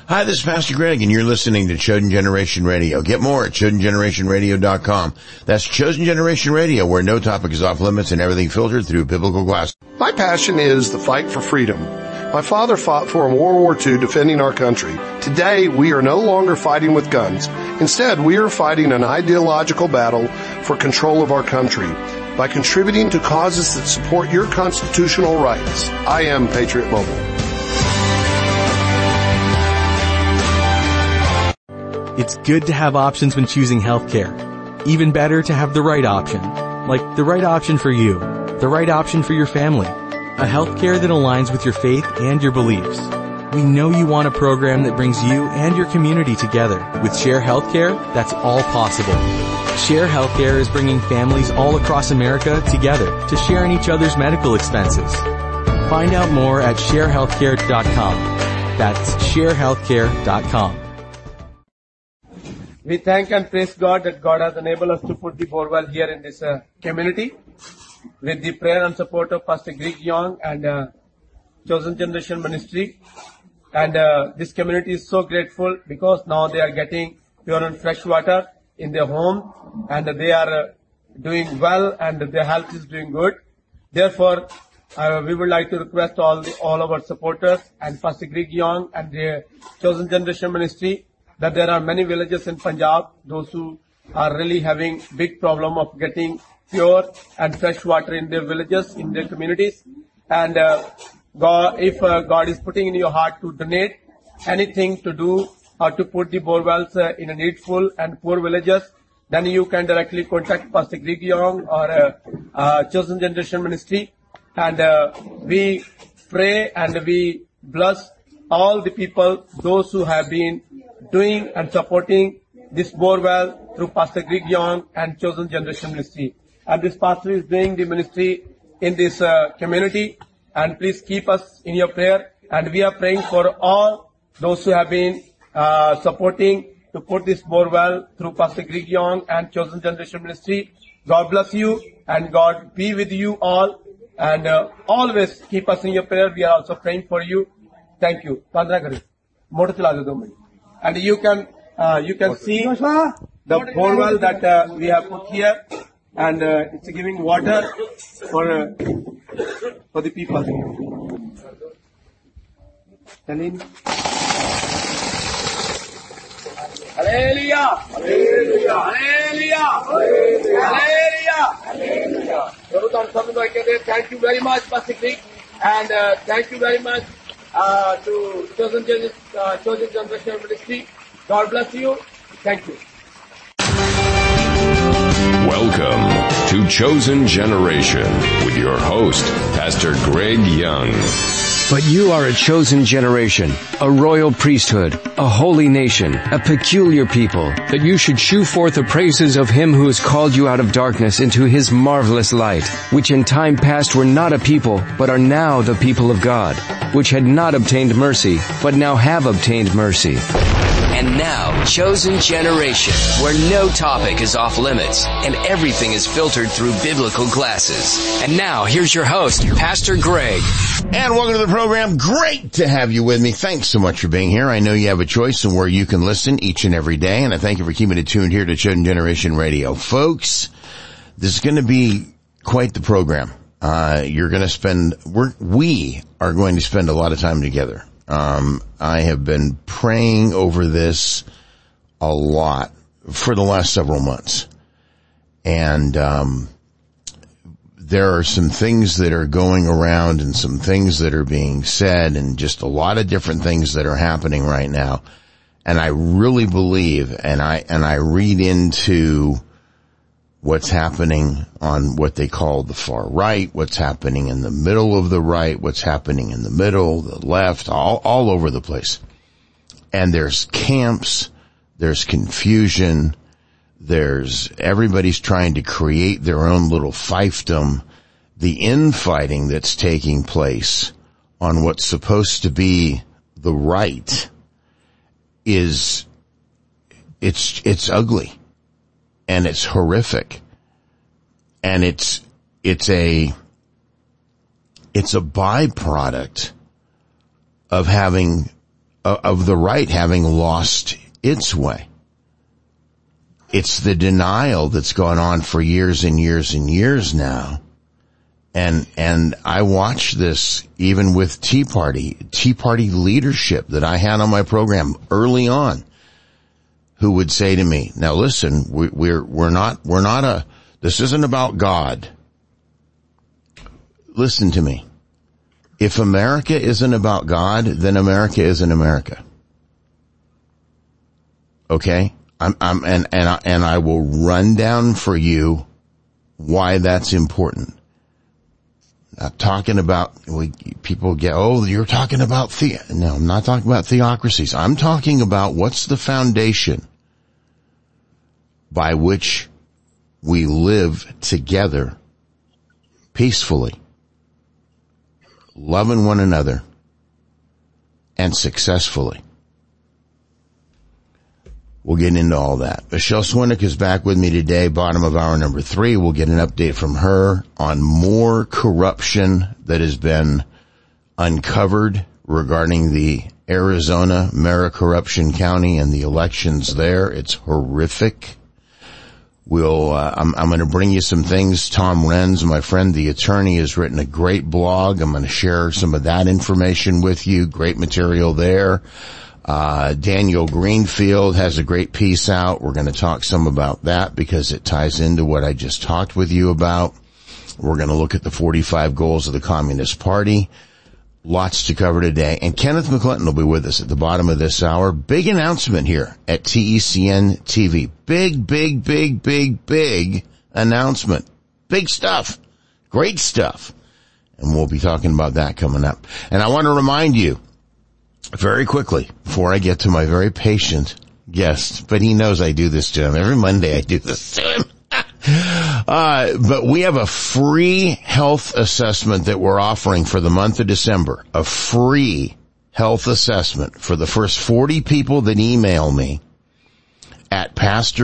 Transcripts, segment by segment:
Hi, this is Pastor Greg, and you're listening to Chosen Generation Radio. Get more at ChosenGenerationRadio.com. That's Chosen Generation Radio, where no topic is off limits and everything filtered through biblical glass. My passion is the fight for freedom. My father fought for in World War II defending our country. Today, we are no longer fighting with guns. Instead, we are fighting an ideological battle for control of our country by contributing to causes that support your constitutional rights. I am Patriot Mobile. It's good to have options when choosing healthcare. Even better to have the right option. Like the right option for you. The right option for your family. A healthcare that aligns with your faith and your beliefs. We know you want a program that brings you and your community together. With Share Healthcare, that's all possible. Share Healthcare is bringing families all across America together to share in each other's medical expenses. Find out more at sharehealthcare.com. That's sharehealthcare.com. We thank and praise God that God has enabled us to put the borewell here in this community with the prayer and support of Pastor Greg Young and Chosen Generation Ministry. And this community is so grateful because now they are getting pure and fresh water in their home, and they are doing well, and their health is doing good. Therefore, we would like to request all our supporters and Pastor Greg Young and the Chosen Generation Ministry that there are many villages in Punjab, those who are really having big problem of getting pure and fresh water in their villages, in their communities. And if God is putting in your heart to donate anything to do or to put the borewells in a needful and poor villages, then you can directly contact Pastor Greg Young or Chosen Generation Ministry. And we pray and we bless all the people, those who have been doing and supporting this borewell through Pastor Greg Young and Chosen Generation Ministry. And this pastor is doing the ministry in this community. And please keep us in your prayer. And we are praying for all those who have been supporting to put this borewell through Pastor Greg Young and Chosen Generation Ministry. God bless you and God be with you all. And always keep us in your prayer. We are also praying for you. Thank you. And you can see the borewell that we have put here, and it's giving water for the people. Hallelujah! Hallelujah! Hallelujah! Hallelujah! Hallelujah! Thank you very much, Pastor Greg, and thank you very much to Chosen Generation Ministry. God bless you. Thank you. Welcome to Chosen Generation with your host, Pastor Greg Young. But you are a chosen generation, a royal priesthood, a holy nation, a peculiar people, that you should shew forth the praises of Him who has called you out of darkness into His marvelous light, which in time past were not a people, but are now the people of God, which had not obtained mercy, but now have obtained mercy. And now, Chosen Generation, where no topic is off limits and everything is filtered through biblical glasses. And now, here's your host, Pastor Greg. And welcome to the program. Great to have you with me. Thanks so much for being here. I know you have a choice in where you can listen each and every day, and I thank you for keeping it tuned here to Chosen Generation Radio. Folks, this is going to be quite the program. We are going to spend a lot of time together. I have been praying over this a lot for the last several months. And, there are some things that are going around and some things that are being said and just a lot of different things that are happening right now. And I really believe, and I read into what's happening on what they call the far right, what's happening in the middle of the right, what's happening in the middle, the left, all over the place. And there's camps, there's confusion, everybody's trying to create their own little fiefdom. The infighting that's taking place on what's supposed to be the right it's ugly. And it's horrific. And it's a byproduct of having of the right having lost its way. It's the denial that's gone on for years and years and years now. And I watched this even with Tea Party leadership that I had on my program early on, who would say to me, now listen, this isn't about God. Listen to me. If America isn't about God, then America isn't America. Okay? And I will run down for you why that's important. Not talking about, people get, oh, you're talking about no, I'm not talking about theocracies. I'm talking about what's the foundation by which we live together peacefully, loving one another, and successfully. We'll get into all that. Michelle Swinnock is back with me today, bottom of hour number 3. We'll get an update from her on more corruption that has been uncovered regarding the Arizona Maricorruption County and the elections there. It's horrific. I'm going to bring you some things. Tom Renz, my friend, the attorney, has written a great blog. I'm going to share some of that information with you. Great material there. Daniel Greenfield has a great piece out. We're going to talk some about that because it ties into what I just talked with you about. We're going to look at the 45 goals of the Communist Party. Lots to cover today. And Kenneth McClinton will be with us at the bottom of this hour. Big announcement here at TECN TV. Big announcement. Big stuff. Great stuff. And we'll be talking about that coming up. And I want to remind you, very quickly, before I get to my very patient guest, but he knows I do this to him. Every Monday I do this to him. But we have a free health assessment that we're offering for the month of December. A free health assessment for the first 40 people that email me at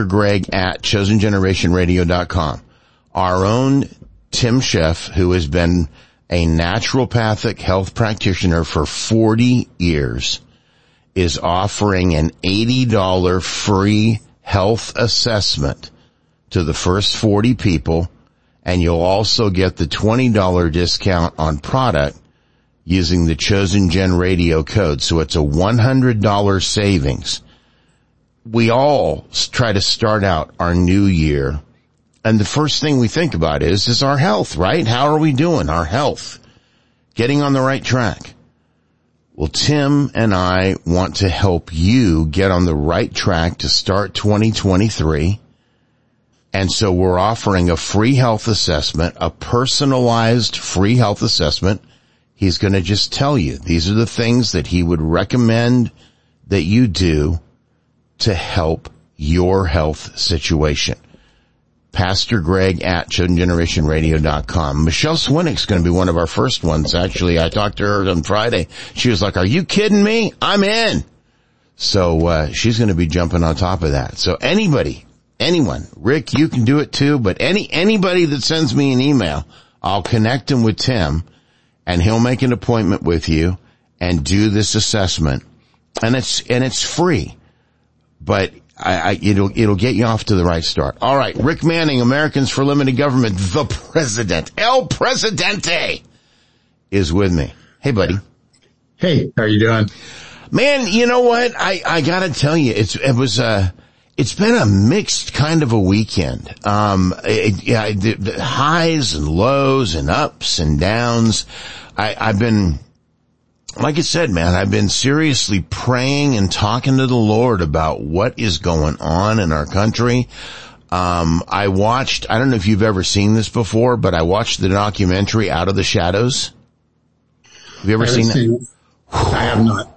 pastorgreg@chosengenerationradio.com. Our own Tim Sheff, who has been a naturopathic health practitioner for 40 years, is offering an $80 free health assessment to the first 40 people, and you'll also get the $20 discount on product using the Chosen Gen Radio code. So it's a $100 savings. We all try to start out our new year, and the first thing we think about is our health, right? How are we doing? Our health. Getting on the right track. Well, Tim and I want to help you get on the right track to start 2023. And so we're offering a free health assessment, a personalized free health assessment. He's going to just tell you these are the things that he would recommend that you do to help your health situation. Pastor Greg at ChosenGenerationRadio.com. Michelle Swinnock's going to be one of our first ones. Actually, I talked to her on Friday. She was like, are you kidding me? I'm in. So, she's going to be jumping on top of that. So anyone, Rick, you can do it too, but anybody that sends me an email, I'll connect him with Tim and he'll make an appointment with you and do this assessment. And it's free, but it'll get you off to the right start. All right. Rick Manning, Americans for Limited Government, the President, El Presidente, is with me. Hey, buddy. Hey, how are you doing? Man, you know what? I gotta tell you, it's been a mixed kind of a weekend. The highs and lows and ups and downs. I've been, like I said, man, I've been seriously praying and talking to the Lord about what is going on in our country. I don't know if you've ever seen this before, but I watched the documentary Out of the Shadows. Have you ever seen that? I have not.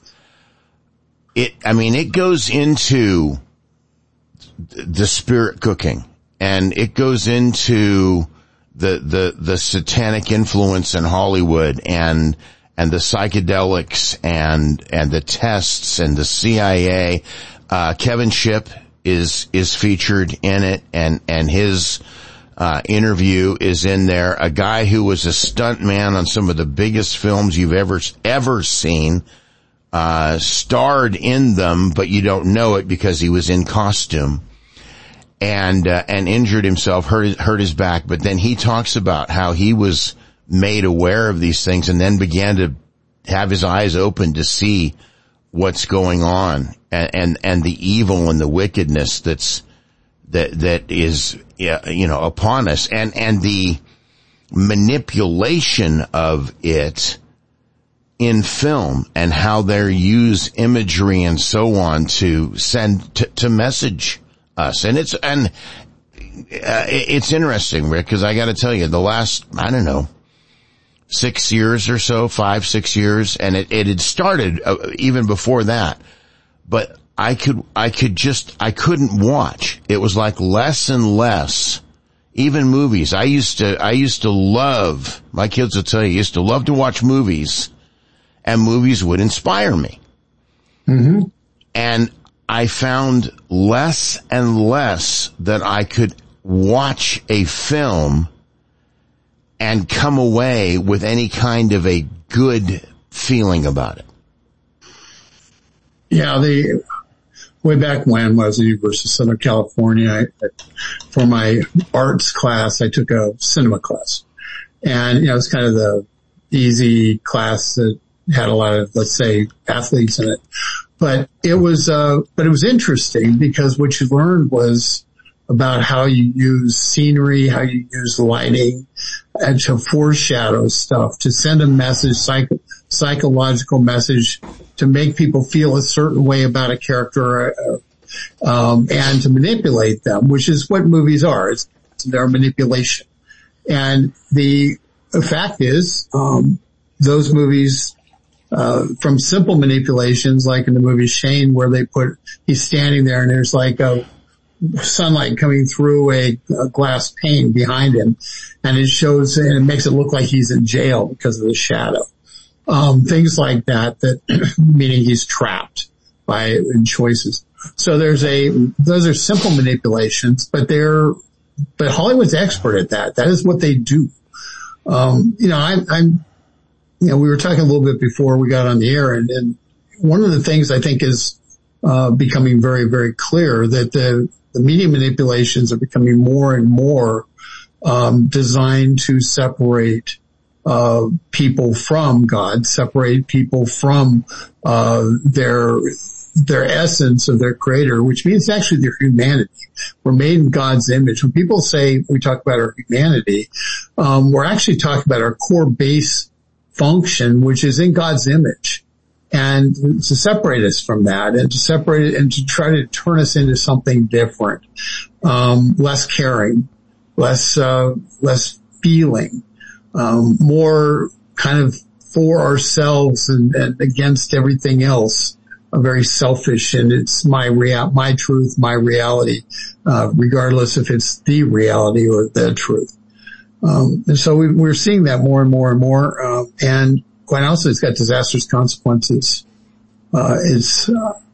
It goes into the spirit cooking, and it goes into the satanic influence in Hollywood and the psychedelics and the tests and the CIA. Kevin Shipp is featured in it, and his interview is in there. A guy who was a stunt man on some of the biggest films you've ever seen. starred in them, but you don't know it because he was in costume, and injured himself, hurt his back. But then he talks about how he was made aware of these things and then began to have his eyes open to see what's going on, and the evil and the wickedness that is, upon us, and the manipulation of it in film, and how they use imagery and so on to send to message us. And it's interesting, Rick, because I got to tell you, the last 6 years or so, 5-6 years, and it had started even before that, but I couldn't watch. It was like less and less. Even movies. I used to love, my kids will tell you, used to love to watch movies, and movies would inspire me. Mm-hmm. And I found less and less that I could watch a film and come away with any kind of a good feeling about it. Yeah, way back when I was at the University of Southern California, for my arts class, I took a cinema class. And, it's kind of the easy class that had a lot of, let's say, athletes in it. But it was interesting because what you learned was about how you use scenery, how you use lighting, and to foreshadow stuff, to send a message, psychological message, to make people feel a certain way about a character, and to manipulate them, which is what movies are. It's their manipulation. And the fact is, those movies, from simple manipulations, like in the movie Shane, where he's standing there and there's like a sunlight coming through a glass pane behind him, and it makes it look like he's in jail because of the shadow. Things like that, meaning he's trapped in choices. So those are simple manipulations, but Hollywood's expert at that. That is what they do. We were talking a little bit before we got on the air, and one of the things I think is becoming very, very clear, that the media manipulations are becoming more and more designed to separate people from God, separate people from their essence of their creator, which means actually their humanity. We're made in God's image. When people say we talk about our humanity, we're actually talking about our core base function, which is in God's image. And to separate us from that, and to separate it and to try to turn us into something different, less caring, less feeling, more kind of for ourselves and against everything else, very selfish, and it's my truth, my reality, regardless if it's the reality or the truth. And so we're seeing that more and more and more, and quite honestly, it's got disastrous consequences. This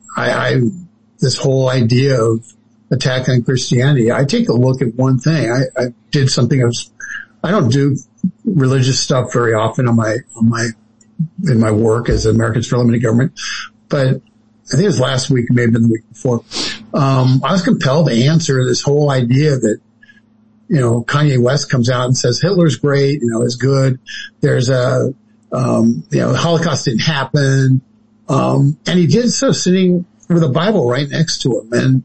whole idea of attack on Christianity, I take a look at one thing. I did something I don't do religious stuff very often in my work as Americans for Limited Government, but I think it was last week, maybe the week before. I was compelled to answer this whole idea that, Kanye West comes out and says Hitler's great, is good. There's the Holocaust didn't happen. And he did so sitting with a Bible right next to him. And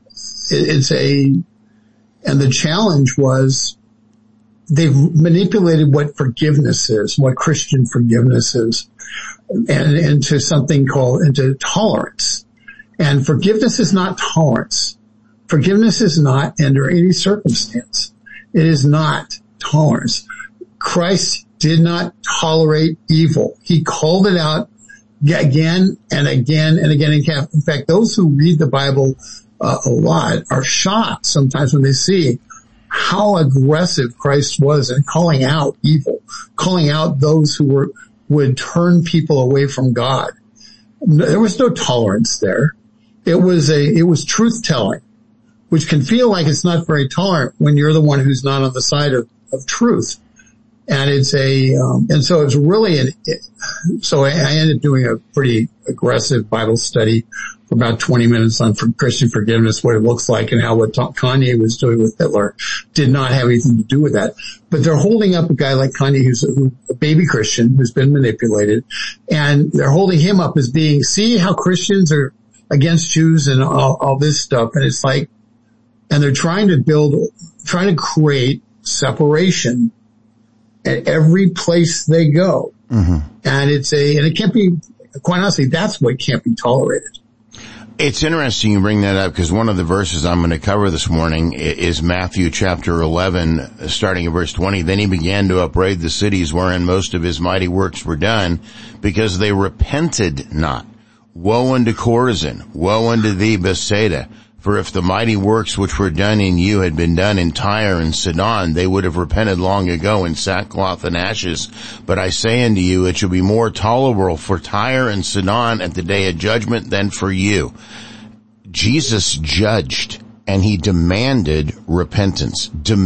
and the challenge was they've manipulated what forgiveness is, what Christian forgiveness is, and into something into tolerance. And forgiveness is not tolerance. Forgiveness is not under any circumstance. It is not tolerance. Christ did not tolerate evil. He called it out again and again and again. In fact, those who read the Bible a lot are shocked sometimes when they see how aggressive Christ was in calling out evil, calling out those who would turn people away from God. There was no tolerance there. It was truth telling, which can feel like it's not very tolerant when you're the one who's not on the side of truth. And it's and so it's really so I ended up doing a pretty aggressive Bible study for about 20 minutes on Christian forgiveness, what it looks like, and how what Kanye was doing with Hitler did not have anything to do with that. But they're holding up a guy like Kanye who's a baby Christian who's been manipulated, and they're holding him up as being, see how Christians are against Jews and all this stuff. And it's like, and they're trying to create separation at every place they go. Mm-hmm. And and it can't be, quite honestly, that's what can't be tolerated. It's interesting you bring that up, because one of the verses I'm going to cover this morning is Matthew chapter 11, starting at verse 20. Then he began to upbraid the cities wherein most of his mighty works were done, because they repented not. Woe unto Chorazin! Woe unto thee, Bethsaida! For if the mighty works which were done in you had been done in Tyre and Sidon, they would have repented long ago in sackcloth and ashes. But I say unto you, it shall be more tolerable for Tyre and Sidon at the day of judgment than for you. Jesus judged, and he demanded repentance.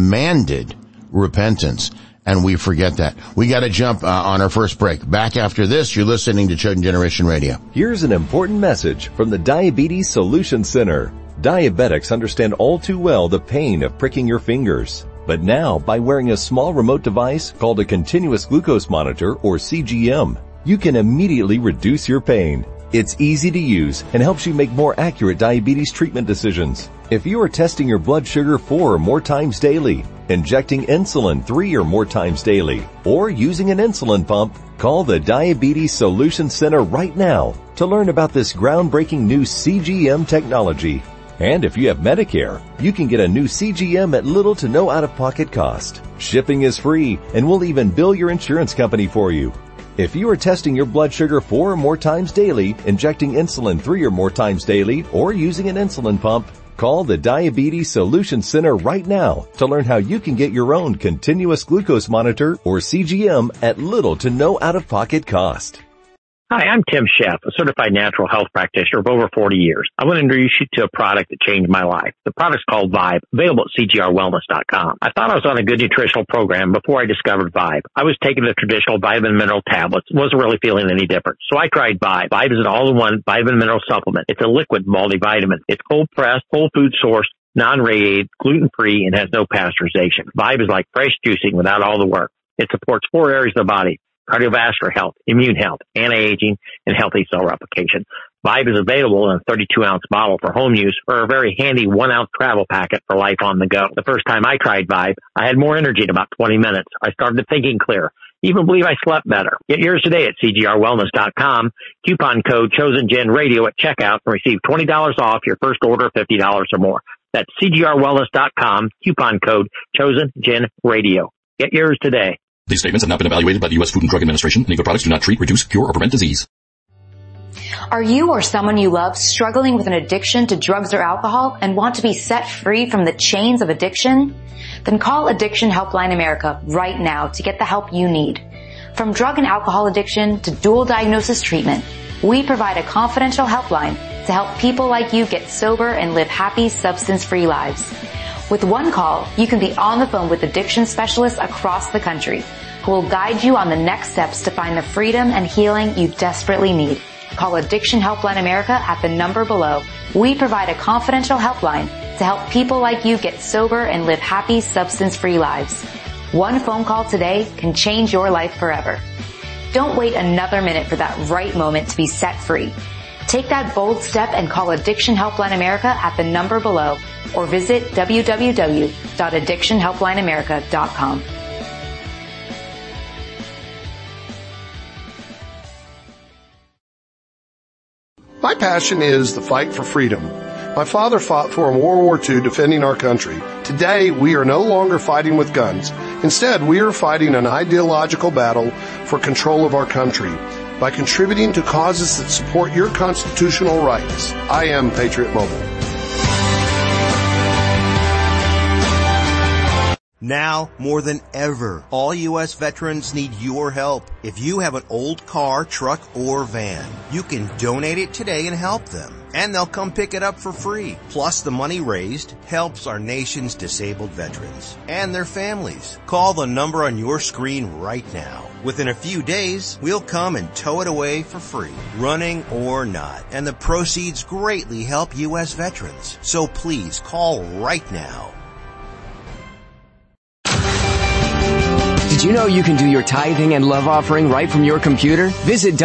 And we forget that. We got to jump on our first break. Back after this, you're listening to Chosen Generation Radio. Here's an important message from the Diabetes Solution Center. Diabetics understand all too well the pain of pricking your fingers. But now, by wearing a small remote device called a continuous glucose monitor, or CGM, you can immediately reduce your pain. It's easy to use and helps you make more accurate diabetes treatment decisions. If you are testing your blood sugar 4 or more times daily, injecting insulin 3 or more times daily, or using an insulin pump, call the Diabetes Solution Center right now to learn about this groundbreaking new CGM technology. And if you have Medicare, you can get a new CGM at little to no out-of-pocket cost. Shipping is free, and we'll even bill your insurance company for you. If you are testing your blood sugar 4 or more times daily, injecting insulin 3 or more times daily, or using an insulin pump, call the Diabetes Solution Center right now to learn how you can get your own continuous glucose monitor, or CGM, at little to no out-of-pocket cost. Hi, I'm Tim Sheff, a certified natural health practitioner of over 40 years. I want to introduce you to a product that changed my life. The product's called Vibe, available at cgrwellness.com. I thought I was on a good nutritional program before I discovered Vibe. I was taking the traditional vitamin mineral tablets, wasn't really feeling any different. So I tried Vibe. Vibe is an all-in-one vitamin mineral supplement. It's a liquid multivitamin. It's cold-pressed, whole food sourced, non-radiated, gluten-free, and has no pasteurization. Vibe is like fresh juicing without all the work. It supports 4 areas of the body: cardiovascular health, immune health, anti-aging, and healthy cell replication. Vibe is available in a 32-ounce bottle for home use, or a very handy 1-ounce travel packet for life on the go. The first time I tried Vibe, I had more energy in about 20 minutes. I started thinking clear. Even believe I slept better. Get yours today at cgrwellness.com. Coupon code ChosenGenRadio at checkout and receive $20 off your first order of $50 or more. That's cgrwellness.com. Coupon code ChosenGenRadio. Get yours today. These statements have not been evaluated by the U.S. Food and Drug Administration, and either products do not treat, reduce, cure, or prevent disease. Are you or someone you love struggling with an addiction to drugs or alcohol and want to be set free from the chains of addiction? Then call Addiction Helpline America right now to get the help you need. From drug and alcohol addiction to dual diagnosis treatment, we provide a confidential helpline to help people like you get sober and live happy, substance-free lives. With one call, you can be on the phone with addiction specialists across the country who will guide you on the next steps to find the freedom and healing you desperately need. Call Addiction Helpline America at the number below. We provide a confidential helpline to help people like you get sober and live happy, substance-free lives. One phone call today can change your life forever. Don't wait another minute for that right moment to be set free. Take that bold step and call Addiction Helpline America at the number below, or visit www.addictionhelplineamerica.com. My passion is the fight for freedom. My father fought for in World War II defending our country. Today, we are no longer fighting with guns. Instead, we are fighting an ideological battle for control of our country by contributing to causes that support your constitutional rights. I am Patriot Mobile. Now, more than ever, all U.S. veterans need your help. If you have an old car, truck, or van, you can donate it today and help them. And they'll come pick it up for free. Plus, the money raised helps our nation's disabled veterans and their families. Call the number on your screen right now. Within a few days, we'll come and tow it away for free, running or not. And the proceeds greatly help U.S. veterans. So please call right now. Did you know you can do your tithing and love offering right from your computer? Visit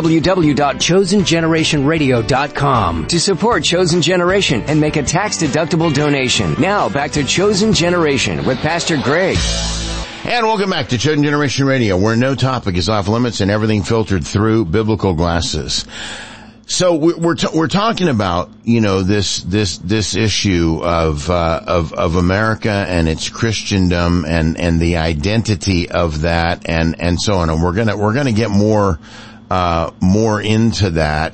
www.chosengenerationradio.com to support Chosen Generation and make a tax-deductible donation. Now, back to Chosen Generation with Pastor Greg. And welcome back to Chosen Generation Radio, where no topic is off limits and everything filtered through biblical glasses. So we're talking about, this issue of America and its Christendom and the identity of that and so on. And we're gonna get more into that.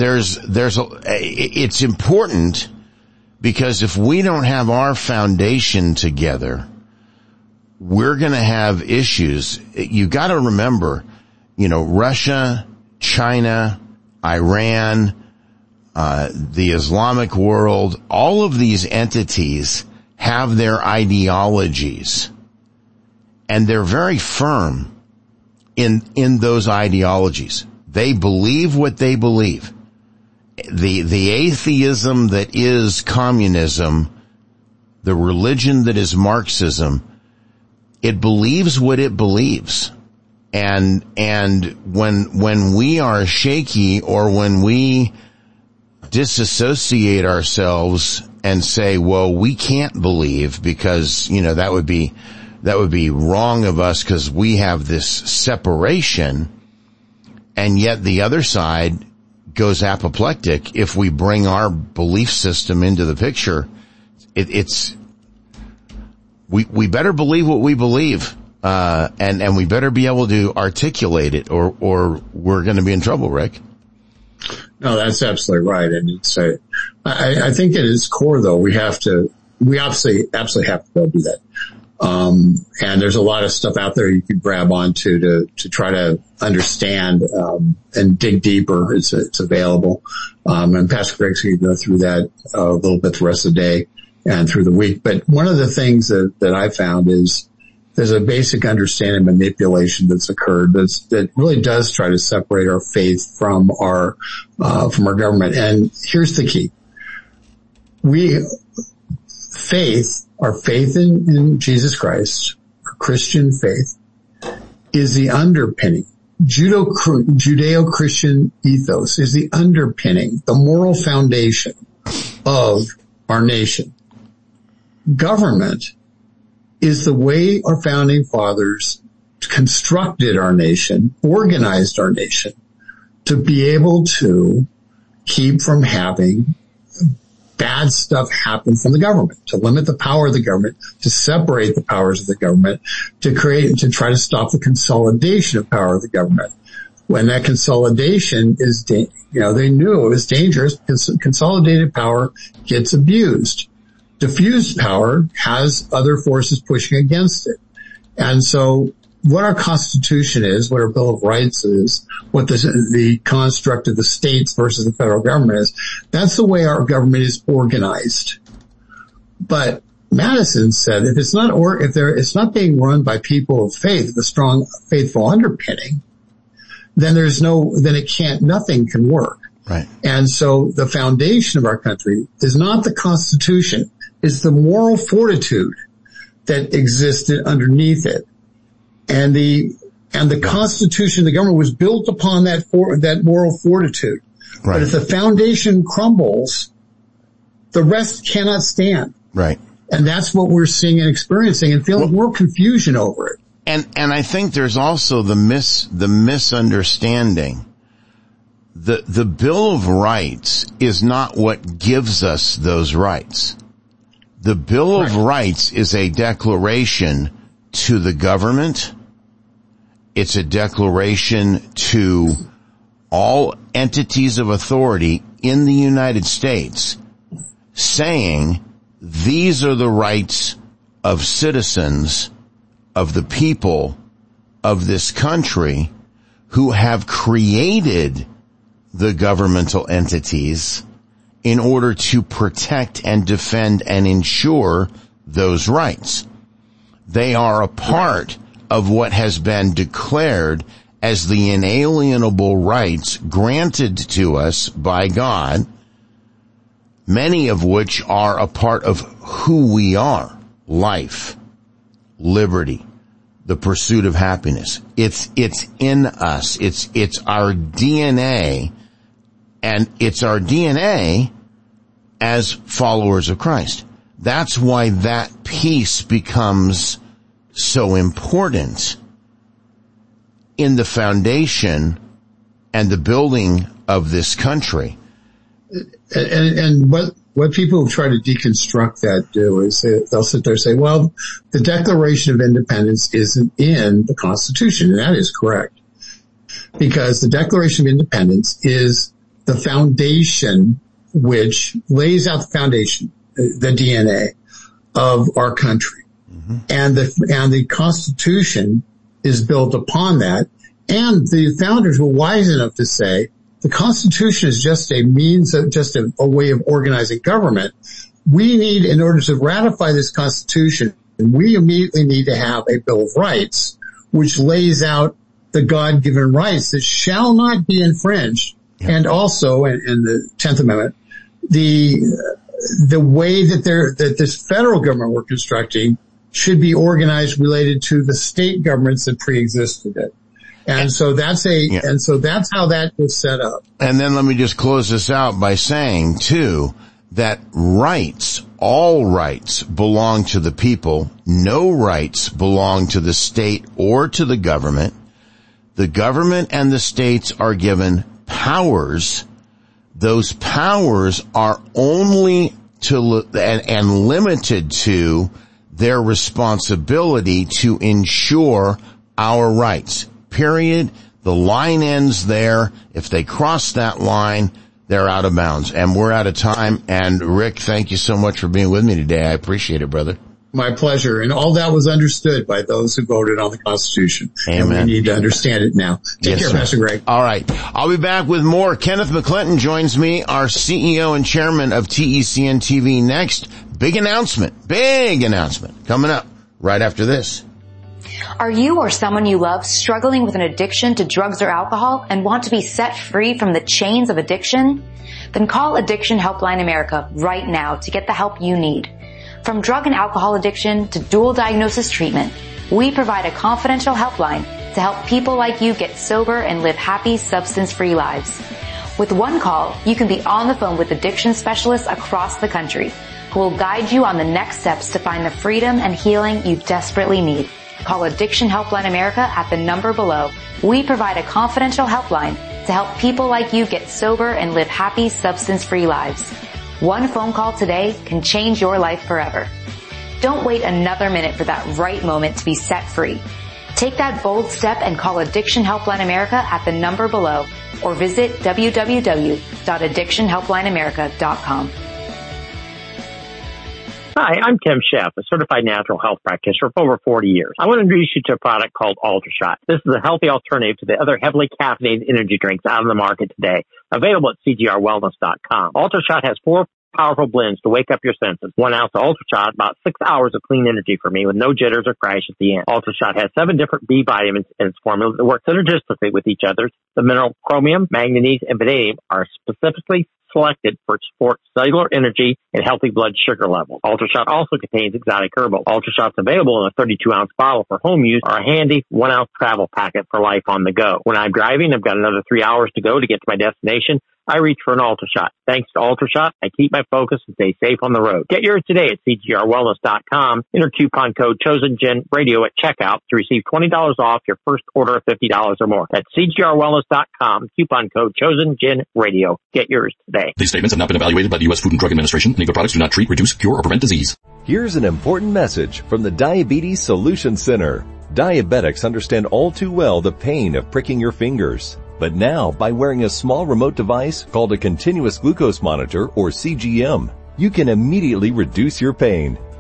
It's important because if we don't have our foundation together, we're gonna have issues. You gotta remember, Russia, China, Iran, the Islamic world, all of these entities have their ideologies, and they're very firm in those ideologies. They believe what they believe. The atheism that is communism, the religion that is Marxism, it believes what it believes. And when we are shaky or when we disassociate ourselves and say, well, we can't believe because, that would be wrong of us because we have this separation, and yet the other side goes apoplectic if we bring our belief system into the picture. We better believe what we believe. And we better be able to articulate it or we're going to be in trouble, Rick. No, that's absolutely right. And I think at its core though, we absolutely have to go do that. And there's a lot of stuff out there you could grab onto to try to understand, and dig deeper. It's available. And Pastor Greg's going to go through that a little bit the rest of the day and through the week. But one of the things that I found is, there's a basic understanding of manipulation that's occurred that really does try to separate our faith from our government. And here's the key. Our faith in Jesus Christ, our Christian faith, is the underpinning. Judeo-Christian ethos is the underpinning, the moral foundation of our nation. Government is the way our founding fathers constructed our nation, organized our nation, to be able to keep from having bad stuff happen from the government, to limit the power of the government, to separate the powers of the government, to try to stop the consolidation of power of the government. When that consolidation is, they knew it was dangerous because consolidated power gets abused. Diffused power has other forces pushing against it. And so what our Constitution is, what our Bill of Rights is, what the construct of the states versus the federal government is, that's the way our government is organized. But Madison said if it's not being run by people of faith, with a strong faithful underpinning, then nothing can work. Right. And so the foundation of our country is not the Constitution, it's the moral fortitude that existed underneath it. And the Constitution, the government was built upon that moral fortitude. Right. But if the foundation crumbles, the rest cannot stand. Right. And that's what we're seeing and experiencing and feeling more confusion over it. And I think there's also the misunderstanding. The Bill of Rights is not what gives us those rights. The Bill of Rights is a declaration to the government. It's a declaration to all entities of authority in the United States saying these are the rights of citizens, of the people of this country who have created the governmental entities in order to protect and defend and ensure those rights. They are a part of what has been declared as the inalienable rights granted to us by God, many of which are a part of who we are: life, liberty, the pursuit of happiness. It's in us. It's our DNA, and it's our DNA as followers of Christ. That's why that piece becomes so important in the foundation and the building of this country. And what people who try to deconstruct that do is they'll sit there and say, well, the Declaration of Independence isn't in the Constitution. And that is correct. Because the Declaration of Independence is the foundation which lays out the foundation, the DNA of our country. Mm-hmm. And the Constitution is built upon that. And the founders were wise enough to say the Constitution is just a means of just a way of organizing government. We need, in order to ratify this Constitution, we immediately need to have a Bill of Rights, which lays out the God-given rights that shall not be infringed. Yeah. And also in the 10th Amendment, the way that this federal government we're constructing should be organized related to the state governments that pre-existed it. And so that's how that was set up. And then let me just close this out by saying too, that rights, all rights belong to the people. No rights belong to the state or to the government. The government and the states are given powers. Those powers are only and limited to their responsibility to ensure our rights. Period. The line ends there. If they cross that line, they're out of bounds. And we're out of time. And Rick, thank you so much for being with me today. I appreciate it, brother. My pleasure. And all that was understood by those who voted on the Constitution. Amen. And we need to understand it now. Take care, Pastor Greg. All right. I'll be back with more. Kenneth McClinton joins me, our CEO and chairman of TECN TV next. Big announcement coming up right after this. Are you or someone you love struggling with an addiction to drugs or alcohol and want to be set free from the chains of addiction? Then call Addiction Helpline America right now to get the help you need. From drug and alcohol addiction to dual diagnosis treatment, we provide a confidential helpline to help people like you get sober and live happy, substance-free lives. With one call, you can be on the phone with addiction specialists across the country who will guide you on the next steps to find the freedom and healing you desperately need. Call Addiction Helpline America at the number below. We provide a confidential helpline to help people like you get sober and live happy, substance-free lives. One phone call today can change your life forever. Don't wait another minute for that right moment to be set free. Take that bold step and call Addiction Helpline America at the number below or visit www.addictionhelplineamerica.com. Hi, I'm Tim Sheff, a certified natural health practitioner for over 40 years. I want to introduce you to a product called UltraShot. This is a healthy alternative to the other heavily caffeinated energy drinks out on the market today, available at cgrwellness.com. UltraShot has 4 powerful blends to wake up your senses. 1 ounce of UltraShot, about 6 hours of clean energy for me with no jitters or crash at the end. UltraShot has 7 different B vitamins in its formula that work synergistically with each other. The mineral chromium, manganese, and vanadium are specifically selected for support cellular energy and healthy blood sugar levels. UltraShot also contains exotic herbal. UltraShot's available in a 32-ounce bottle for home use or a handy 1-ounce travel packet for life on the go. When I'm driving, I've got another 3 hours to go to get to my destination. I reach for an UltraShot. Thanks to UltraShot, I keep my focus and stay safe on the road. Get yours today at cgrwellness.com. Enter coupon code ChosenGenRadio at checkout to receive $20 off your first order of $50 or more. That's cgrwellness.com. Coupon code ChosenGenRadio. Get yours today. These statements have not been evaluated by the U.S. Food and Drug Administration. Any of the products do not treat, reduce, cure, or prevent disease. Here's an important message from the Diabetes Solution Center. Diabetics understand all too well the pain of pricking your fingers. But now, by wearing a small remote device called a continuous glucose monitor or CGM, you can immediately reduce your pain.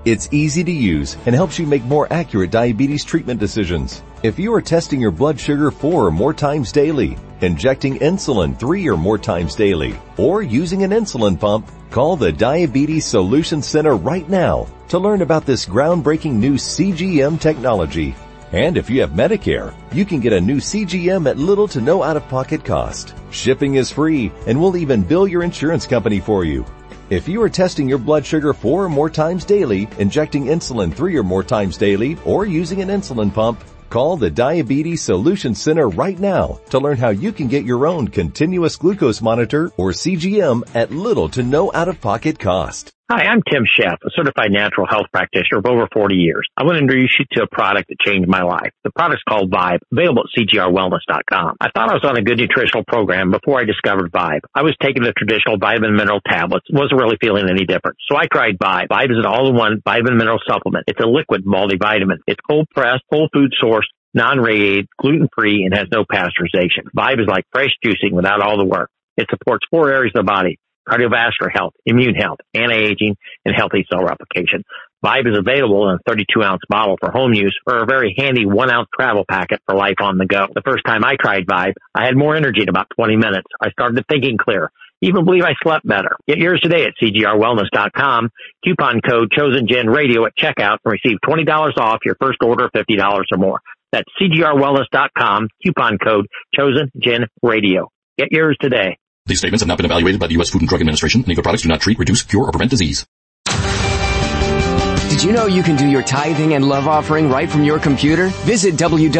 It's easy to use and helps you make more accurate diabetes treatment decisions. If you are testing your blood sugar 4 or more times daily, injecting insulin 3 or more times daily, or using an insulin pump, call the Diabetes Solution Center right now to learn about this groundbreaking new CGM technology. And if you have Medicare, you can get a new CGM at little to no out-of-pocket cost. Shipping is free, and we'll even bill your insurance company for you. If you are testing your blood sugar 4 or more times daily, injecting insulin 3 or more times daily, or using an insulin pump, call the Diabetes Solution Center right now to learn how you can get your own continuous glucose monitor or CGM at little to no out-of-pocket cost. Hi, I'm Tim Sheff, a certified natural health practitioner of over 40 years. I want to introduce you to a product that changed my life. The product's called Vibe, available at CGRWellness.com. I thought I was on a good nutritional program before I discovered Vibe. I was taking the traditional vitamin mineral tablets, wasn't really feeling any different. So I tried Vibe. Vibe is an all-in-one vitamin mineral supplement. It's a liquid multivitamin. It's cold-pressed, whole food sourced, non-radiated, gluten-free, and has no pasteurization. Vibe is like fresh juicing without all the work. It supports 4 areas of the body: cardiovascular health, immune health, anti-aging, and healthy cell replication. Vibe is available in a 32-ounce bottle for home use or a very handy 1-ounce travel packet for life on the go. The first time I tried Vibe, I had more energy in about 20 minutes. I started thinking clear. Even believe I slept better. Get yours today at CGRWellness.com. Coupon code ChosenGenRadio at checkout and receive $20 off your first order of $50 or more. That's CGRWellness.com. Coupon code ChosenGenRadio. Get yours today. These statements have not been evaluated by the U.S. Food and Drug Administration. Any of the products do not treat, reduce, cure, or prevent disease. Did you know you can do your tithing and love offering right from your computer? Visit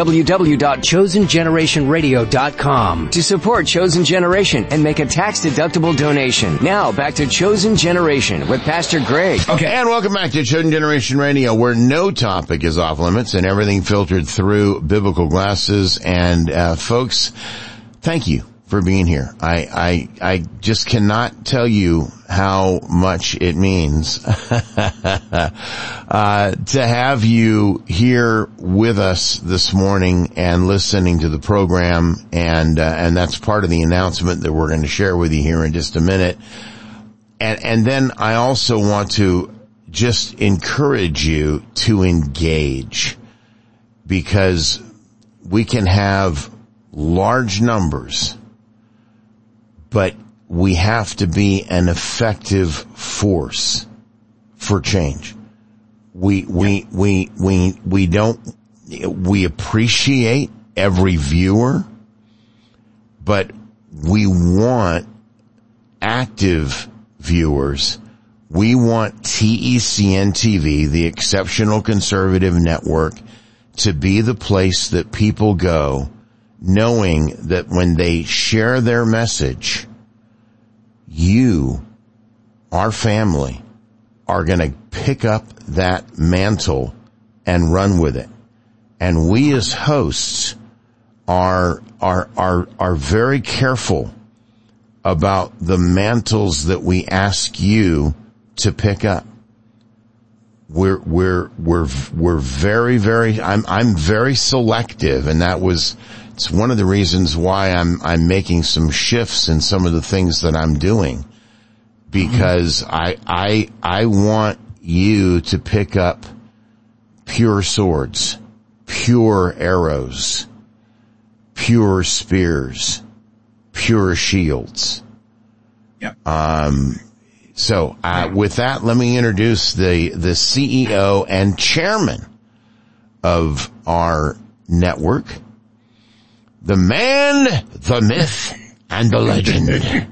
www.chosengenerationradio.com to support Chosen Generation and make a tax-deductible donation. Now, back to Chosen Generation with Pastor Greg. Okay, and welcome back to Chosen Generation Radio, where no topic is off limits and everything filtered through biblical glasses. And folks, thank you for being here. I just cannot tell you how much it means to have you here with us this morning and listening to the program, and that's part of the announcement that we're going to share with you here in just a minute. And then I also want to just encourage you to engage, because we can have large numbers, but we have to be an effective force for change. We appreciate every viewer, but we want active viewers. We want TECN TV, the Exceptional Conservative Network, to be the place that people go, knowing that when they share their message, you, our family, are going to pick up that mantle and run with it. And we as hosts are very careful about the mantles that we ask you to pick up. We're very, very, I'm very selective, and it's one of the reasons why I'm making some shifts in some of the things that I'm doing, because I want you to pick up pure swords, pure arrows, pure spears, pure shields. Yep. So, with that, let me introduce the CEO and chairman of our network, the man, the myth, and the legend.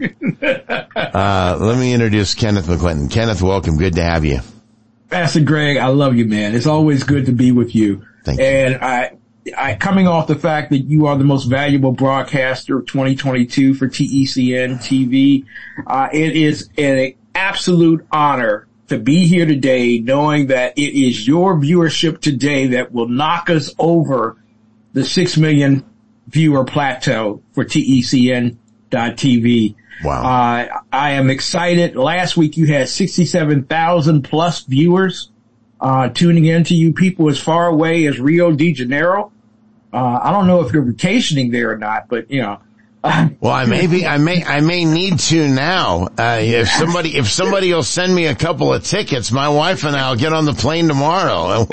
Let me introduce Kenneth McClinton. Kenneth, welcome. Good to have you. Pastor Greg, I love you, man. It's always good to be with you. Thank you. And I coming off the fact that you are the most valuable broadcaster of 2022 for TECN TV, it is an absolute honor to be here today, knowing that it is your viewership today that will knock us over the 6 million viewer plateau for TECN.TV. Wow. I am excited. Last week you had 67,000 plus viewers, tuning in to you people as far away as Rio de Janeiro. I don't know if you're vacationing there or not, but Well, I may need to now. If somebody will send me a couple of tickets, my wife and I will get on the plane tomorrow.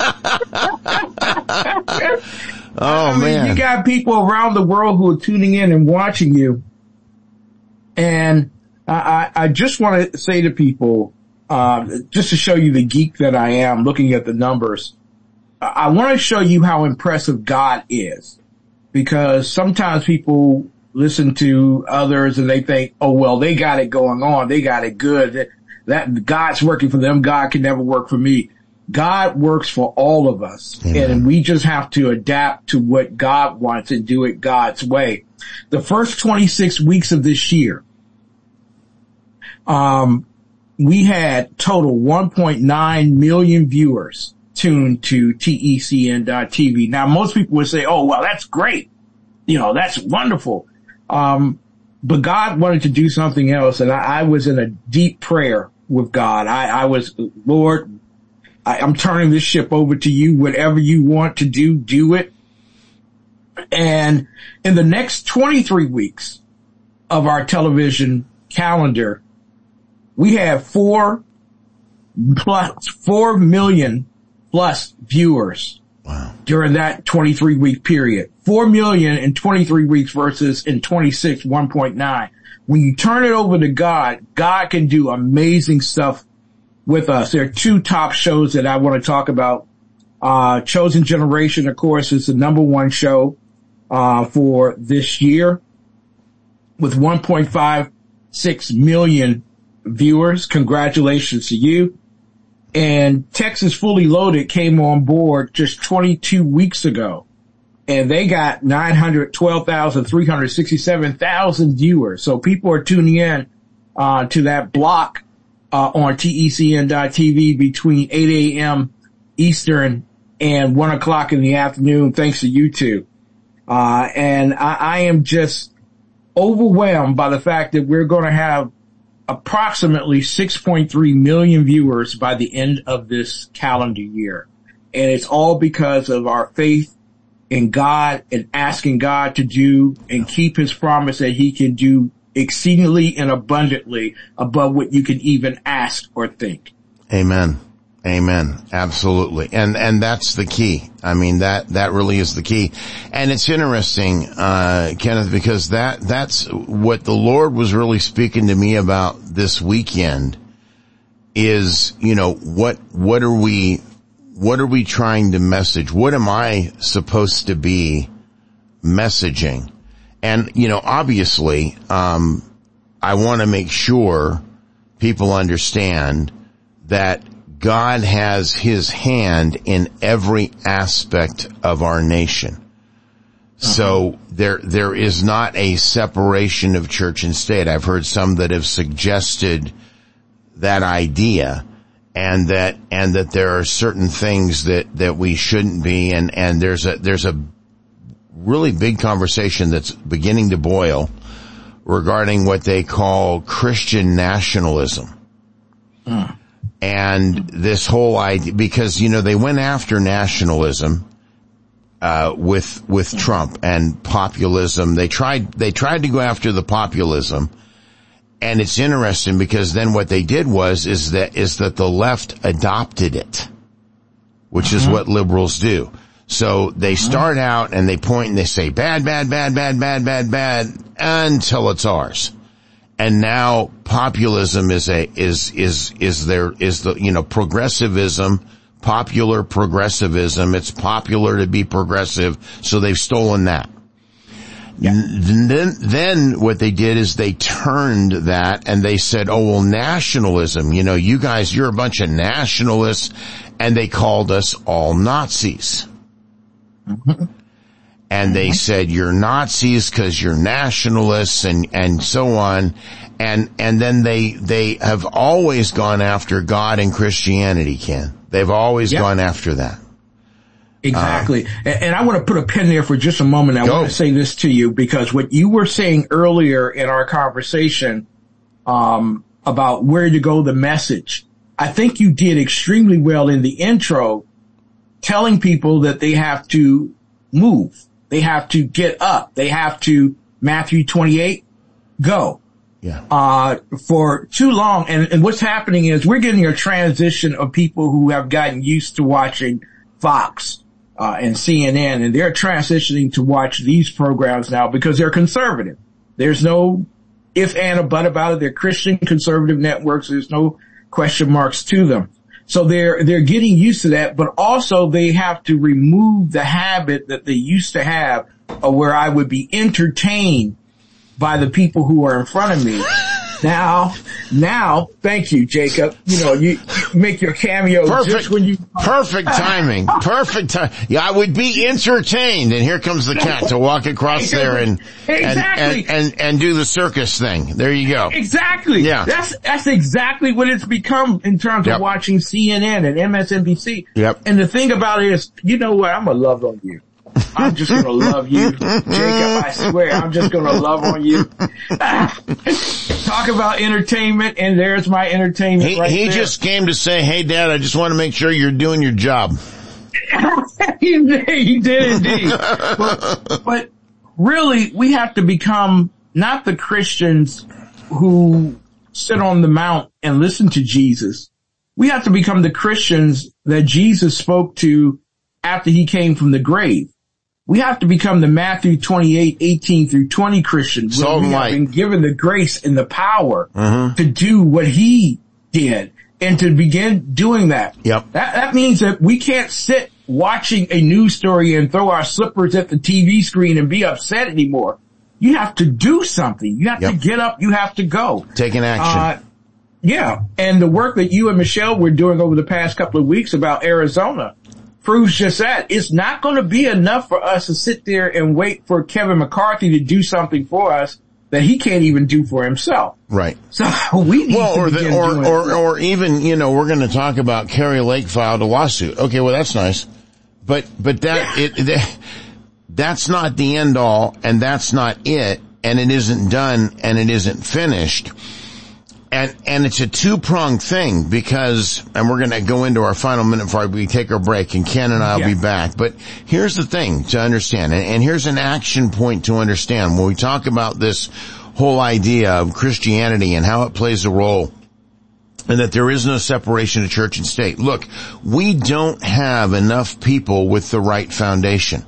Man. You got people around the world who are tuning in and watching you. And I just want to say to people, just to show you the geek that I am looking at the numbers, I want to show you how impressive God is, because sometimes people listen to others and they think, oh, well, they got it going on. They got it good. That God's working for them. God can never work for me. God works for all of us. Amen. And we just have to adapt to what God wants and do it God's way. The first 26 weeks of this year, we had total 1.9 million viewers tuned to TECN.TV. Now, most people would say, oh, well, that's great. That's wonderful. But God wanted to do something else. And I was in a deep prayer with God. I was, Lord, I'm turning this ship over to you. Whatever you want to do it. And in the next 23 weeks of our television calendar, we have 4 million plus viewers. Wow. During that 23 week period. 4 million in 23 weeks versus in 26, 1.9. When you turn it over to God, God can do amazing stuff with us. There are 2 top shows that I want to talk about. Chosen Generation, of course, is the #1 show, for this year with 1.56 million viewers. Congratulations to you. And Texas Fully Loaded came on board just 22 weeks ago, and they got 912,367,000 viewers. So people are tuning in to that block on TECN.TV between 8 a.m. Eastern and 1 o'clock in the afternoon, thanks to YouTube. And I am just overwhelmed by the fact that we're going to have approximately 6.3 million viewers by the end of this calendar year. And it's all because of our faith in God and asking God to do and keep his promise that he can do exceedingly and abundantly above what you can even ask or think. Amen. Amen. Absolutely. And that's the key. I mean, that really is the key. And it's interesting, Kenneth, because that's what the Lord was really speaking to me about this weekend is, what are we trying to message? What am I supposed to be messaging? And, obviously, I want to make sure people understand that God has his hand in every aspect of our nation. So there is not a separation of church and state. I've heard some that have suggested that idea and that there are certain things that we shouldn't be. And there's a really big conversation that's beginning to boil regarding what they call Christian nationalism. And this whole idea, because, they went after nationalism, with Trump and populism. They tried to go after the populism. And it's interesting because then what they did is that the left adopted it, which is what liberals do. So they start out and they point and they say bad, bad, bad, bad, bad, bad, bad until it's ours. And now populism is progressivism, popular progressivism. It's popular to be progressive. So they've stolen that. Yeah. Then what they did is they turned that and they said, oh, well, nationalism, you guys, you're a bunch of nationalists. And they called us all Nazis. And they said, you're Nazis because you're nationalists and so on. And then they have always gone after God and Christianity, Ken. They've always gone after that. Exactly. And I want to put a pin there for just a moment. I want to say this to you because what you were saying earlier in our conversation, about where to go the message, I think you did extremely well in the intro telling people that they have to move. They have to get up. They have to Matthew 28, go. Yeah. For too long. And what's happening is we're getting a transition of people who have gotten used to watching Fox, and CNN, and they're transitioning to watch these programs now because they're conservative. There's no if and a but about it. They're Christian conservative networks. There's no question marks to them. So they're getting used to that, but also they have to remove the habit that they used to have where I would be entertained by the people who are in front of me. Now, thank you, Jacob. You know, you make your cameo just when you... Perfect timing. Perfect time. Yeah, I would be entertained, and here comes the cat to walk across there and do the circus thing. There you go. Exactly. Yeah. That's exactly what it's become in terms of watching CNN and MSNBC. Yep. And the thing about it is, you know what? I'm gonna love on you. I'm just gonna love you. Jacob, I swear, I'm just gonna love on you. Talk about entertainment, and there's my entertainment He just came to say, hey Dad, I just want to make sure you're doing your job. He did indeed. But really, we have to become not the Christians who sit on the mount and listen to Jesus. We have to become the Christians that Jesus spoke to after he came from the grave. We have to become the Matthew 28, 18 through 20 Christians. Where we have been given the grace and the power to do what he did and to begin doing that. Yep. That means that we can't sit watching a news story and throw our slippers at the TV screen and be upset anymore. You have to do something. You have to get up. You have to go. Take an action. Yeah. And the work that you and Michelle were doing over the past couple of weeks about Arizona proves just that. It's not going to be enough for us to sit there and wait for Kevin McCarthy to do something for us that he can't even do for himself. Right. So we need or even, you know, we're going to talk about Kerry Lake filed a lawsuit. Okay, well that's nice. But that's not the end all, and that's not it, and it isn't done, and it isn't finished. And it's a two-pronged thing because, and we're going to go into our final minute before we take our break, and Ken and I will be back. But here's the thing to understand, and here's an action point to understand. When we talk about this whole idea of Christianity and how it plays a role, and that there is no separation of church and state. Look, we don't have enough people with the right foundation.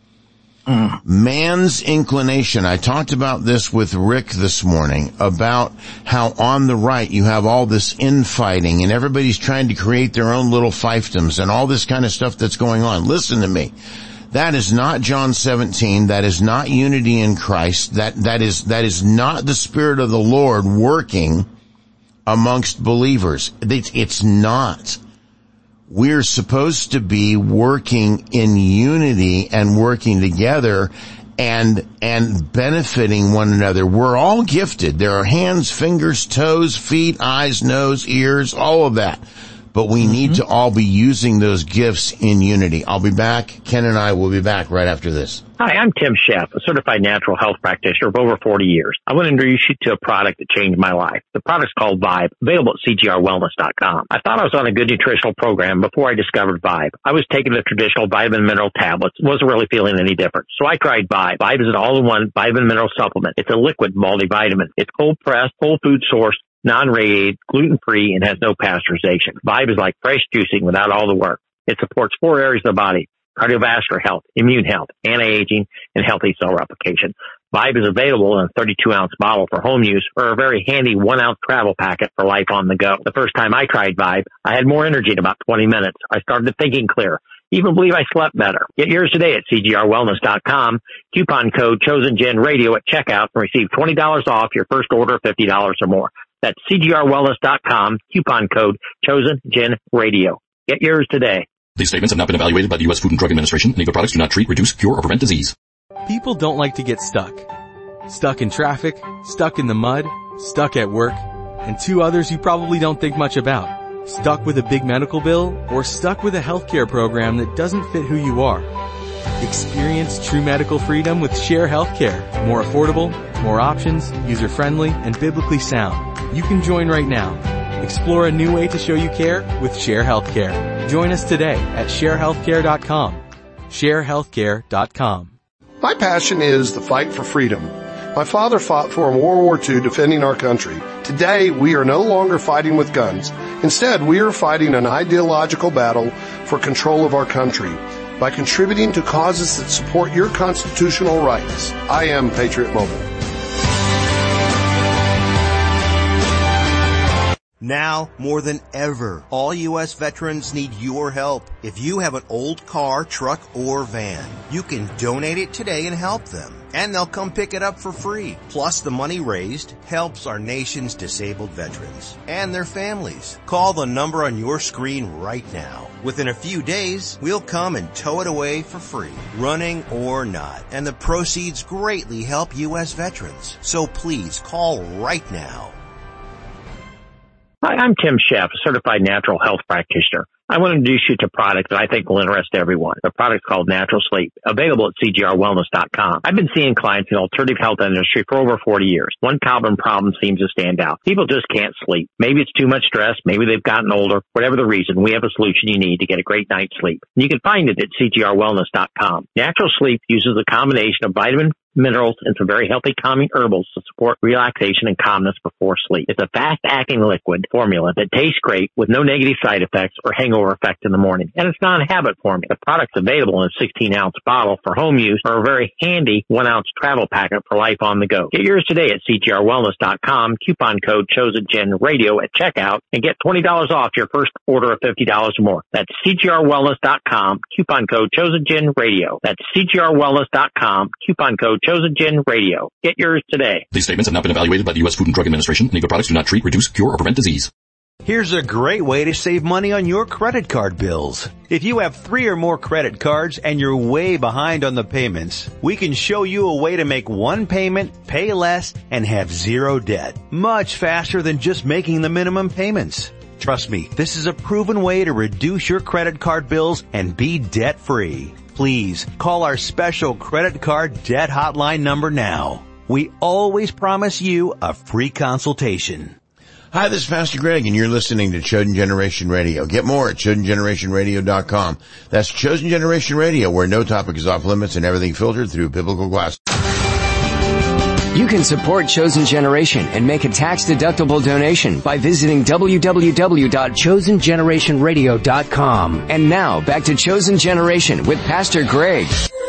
Man's inclination. I talked about this with Rick this morning about how on the right you have all this infighting and everybody's trying to create their own little fiefdoms and all this kind of stuff that's going on. Listen to me. That is not John 17. That is not unity in Christ. That is not the Spirit of the Lord working amongst believers. It's not. We're supposed to be working in unity and working together and benefiting one another. We're all gifted. There are hands, fingers, toes, feet, eyes, nose, ears, all of that. But we need to all be using those gifts in unity. I'll be back. Ken and I will be back right after this. Hi, I'm Tim Sheff, a certified natural health practitioner of over 40 years. I want to introduce you to a product that changed my life. The product's called Vibe, available at CGRWellness.com. I thought I was on a good nutritional program before I discovered Vibe. I was taking the traditional vitamin mineral tablets, wasn't really feeling any different. So I tried Vibe. Vibe is an all-in-one vitamin mineral supplement. It's a liquid multivitamin. It's cold-pressed, whole food sourced, non-radiated, gluten-free, and has no pasteurization. Vibe is like fresh juicing without all the work. It supports 4 areas of the body: cardiovascular health, immune health, anti-aging, and healthy cell replication. Vibe is available in a 32-ounce bottle for home use or a very handy 1-ounce travel packet for life on the go. The first time I tried Vibe, I had more energy in about 20 minutes. I started thinking clear. Even believe I slept better. Get yours today at CGRWellness.com. Coupon code ChosenGenRadio at checkout and receive $20 off your first order of $50 or more. That's CGRWellness.com. Coupon code ChosenGenRadio. Get yours today. These statements have not been evaluated by the U.S. Food and Drug Administration. Any of the products do not treat, reduce, cure, or prevent disease. People don't like to get stuck. Stuck in traffic, stuck in the mud, stuck at work, and 2 others you probably don't think much about. Stuck with a big medical bill, or stuck with a healthcare program that doesn't fit who you are. Experience true medical freedom with Share Healthcare. More affordable, more options, user-friendly, and biblically sound. You can join right now. Explore a new way to show you care with Share Healthcare. Join us today at sharehealthcare.com. sharehealthcare.com. My passion is the fight for freedom. My father fought for in World War II defending our country. Today, we are no longer fighting with guns. Instead, we are fighting an ideological battle for control of our country by contributing to causes that support your constitutional rights. I am Patriot Mobile. Now, more than ever, all U.S. veterans need your help. If you have an old car, truck, or van, you can donate it today and help them. And they'll come pick it up for free. Plus, the money raised helps our nation's disabled veterans and their families. Call the number on your screen right now. Within a few days, we'll come and tow it away for free, running or not. And the proceeds greatly help U.S. veterans. So please call right now. Hi, I'm Tim Sheff, a certified natural health practitioner. I want to introduce you to a product that I think will interest everyone. The product's called Natural Sleep, available at CGRWellness.com. I've been seeing clients in the alternative health industry for over 40 years. One common problem seems to stand out. People just can't sleep. Maybe it's too much stress. Maybe they've gotten older. Whatever the reason, we have a solution you need to get a great night's sleep. And you can find it at CGRWellness.com. Natural Sleep uses a combination of vitamin, minerals, and some very healthy calming herbals to support relaxation and calmness before sleep. It's a fast-acting liquid formula that tastes great with no negative side effects or hangover effect in the morning. And it's not a habit forming. The product's available in a 16-ounce bottle for home use or a very handy 1-ounce travel packet for life on the go. Get yours today at CGRWellness.com, coupon code ChosenGenRadio at checkout, and get $20 off your first order of $50 or more. That's CGRWellness.com, coupon code ChosenGenRadio. That's CGRWellness.com, coupon code ChosenGenRadio. Get yours today. These statements have not been evaluated by the U.S. Food and Drug Administration. Any of the products do not treat, reduce, cure, or prevent disease. Here's a great way to save money on your credit card bills. If you have 3 or more credit cards and you're way behind on the payments, we can show you a way to make one payment, pay less, and have zero debt. Much faster than just making the minimum payments. Trust me, this is a proven way to reduce your credit card bills and be debt-free. Please call our special credit card debt hotline number now. We always promise you a free consultation. Hi, this is Pastor Greg, and you're listening to Chosen Generation Radio. Get more at ChosenGenerationRadio.com. That's Chosen Generation Radio, where no topic is off limits and everything filtered through biblical glasses. You can support Chosen Generation and make a tax-deductible donation by visiting www.chosengenerationradio.com. And now, back to Chosen Generation with Pastor Greg.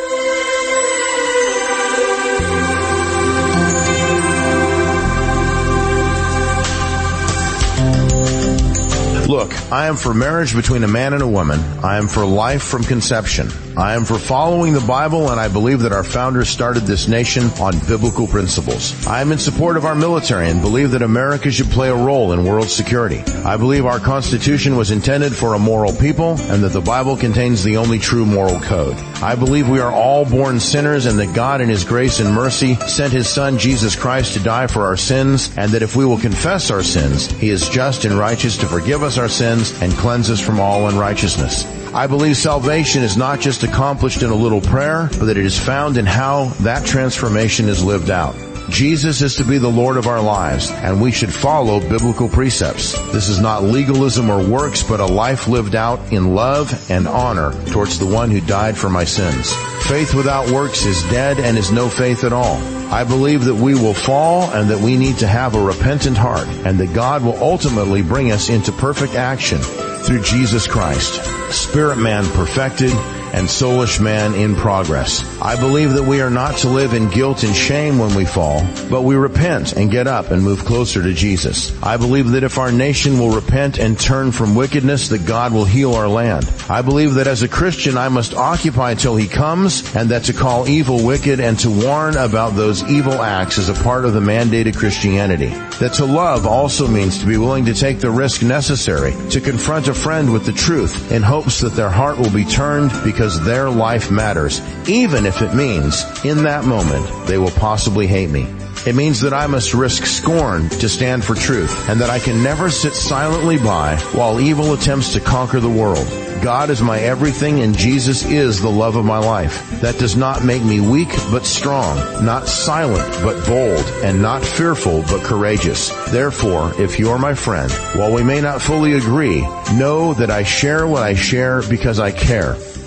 Look, I am for marriage between a man and a woman. I am for life from conception. I am for following the Bible, and I believe that our founders started this nation on biblical principles. I am in support of our military and believe that America should play a role in world security. I believe our Constitution was intended for a moral people and that the Bible contains the only true moral code. I believe we are all born sinners and that God in His grace and mercy sent His Son Jesus Christ to die for our sins, and that if we will confess our sins, He is just and righteous to forgive us our sins and cleanse us from all unrighteousness. I believe salvation is not just accomplished in a little prayer, but that it is found in how that transformation is lived out. Jesus is to be the Lord of our lives, and we should follow biblical precepts. This is not legalism or works, but a life lived out in love and honor towards the one who died for my sins. Faith without works is dead and is no faith at all. I believe that we will fall and that we need to have a repentant heart, and that God will ultimately bring us into perfect action through Jesus Christ. Spirit man perfected and soulish man in progress. I believe that we are not to live in guilt and shame when we fall, but we repent and get up and move closer to Jesus. I believe that if our nation will repent and turn from wickedness, that God will heal our land. I believe that as a Christian I must occupy till He comes, and that to call evil wicked and to warn about those evil acts is a part of the mandated Christianity. That to love also means to be willing to take the risk necessary to confront a friend with the truth in hopes that their heart will be turned because their life matters, even if it means in that moment they will possibly hate me. It means that I must risk scorn to stand for truth, and that I can never sit silently by while evil attempts to conquer the world. God is my everything, and Jesus is the love of my life. That does not make me weak but strong, not silent but bold, and not fearful but courageous. Therefore, if you're my friend, while we may not fully agree, know that I share what I share because I care.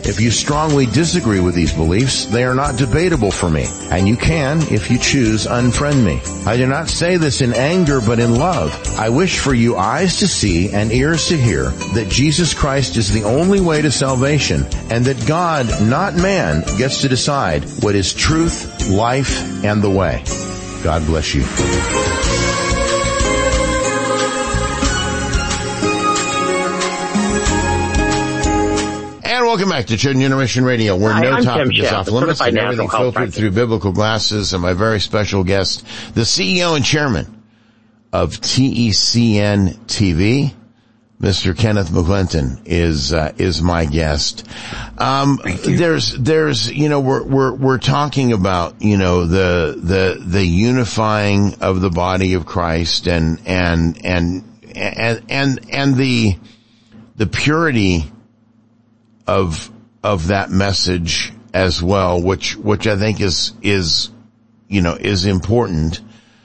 If you strongly disagree with these beliefs, they are not debatable for me, and you can, if you choose, unfriend me. I do not say this in anger, but in love. I wish for you eyes to see and ears to hear that Jesus Christ is the only way to salvation, and that God, not man, gets to decide what is truth, life, and the way. God bless you. And welcome back to Chosen Generation Radio, where no topic is off limits and everything filtered through biblical glasses. And my very special guest, the CEO and chairman of TECN TV, Mr. Kenneth McClinton, is my guest. There's, you know, we're talking about, you know, the unifying of the body of Christ and the purity of that message as well, which I think is important.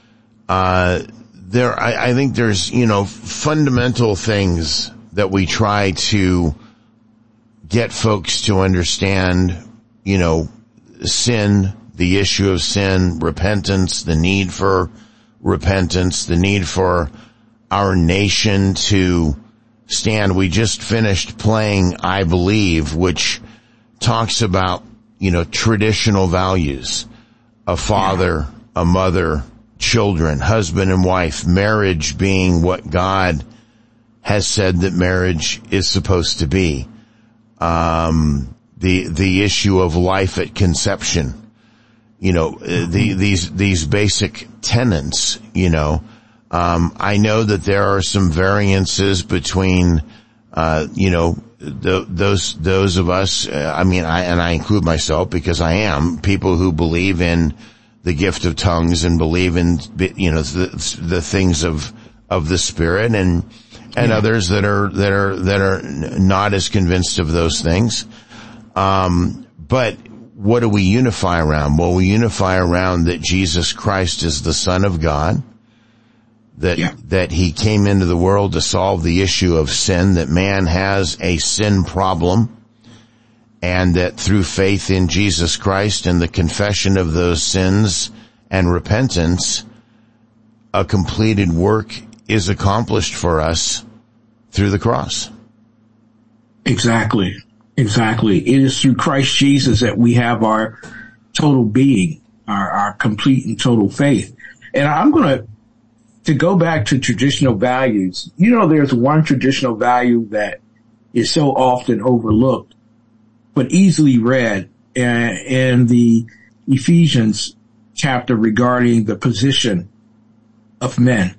I think there's, you know, fundamental things that we try to get folks to understand, you know, sin, the issue of sin, repentance, the need for repentance, the need for our nation to stand. We just finished playing I Believe, which talks about, you know, traditional values, a father, a mother, children, husband and wife, marriage being what God has said that marriage is supposed to be. The issue of life at conception, you know, these basic tenets, you know. I know that there are some variances between, you know, those of us, I include myself because I am, people who believe in the gift of tongues and believe in, you know, the things of the Spirit and others that are not as convinced of those things. But what do we unify around? Well, we unify around that Jesus Christ is the Son of God, that he came into the world to solve the issue of sin, that man has a sin problem, and that through faith in Jesus Christ and the confession of those sins and repentance, a completed work is accomplished for us through the cross. Exactly. It is through Christ Jesus that we have our total being, our complete and total faith. And I'm going to go back to traditional values. You know, there's one traditional value that is so often overlooked, but easily read in the Ephesians chapter regarding the position of men.